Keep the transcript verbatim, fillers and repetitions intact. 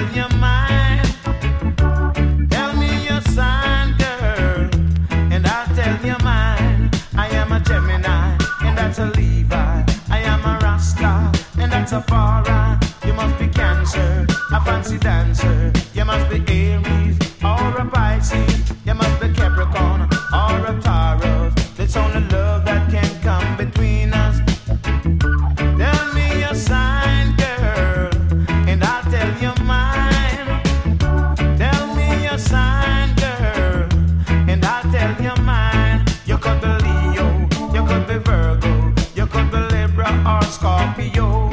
tell you mine. Tell me your sign, girl, and I'll tell you mine. I am a Gemini, and that's a Levi. I am a Rasta, and that's a Farah. You must be Cancer, a fancy dancer. You must be Aries or a Pisces. You must be Capricorn or a Taurus. It's only love that can come between us. Tell me your sign, girl, and I'll tell you mine. Tell me your sign, girl, and I'll tell you mine. You could be Leo, you could be Virgo, you could be Libra or Scorpio.